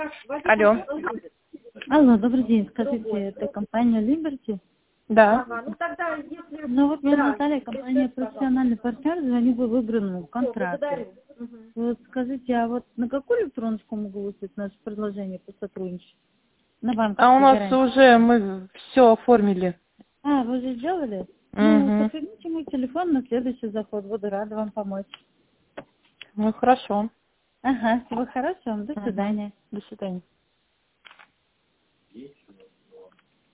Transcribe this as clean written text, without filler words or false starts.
Алло. Алло, добрый день. Скажите, это компания Liberty? Да. Ну вот меня Наталья, компания «Профессиональный партнер», звоню по выигранному контракту. Вот скажите, а вот на какую электроночку могу выслать наше предложение по сотрудничеству? На А у банковской нас гарантии. уже мы все оформили. А, вы уже сделали? Ну, Угу. подтвердите мой телефон на следующий заход. Буду рада вам помочь. Ну хорошо. Ага, всего хорошего. До Угу. свидания. До свидания.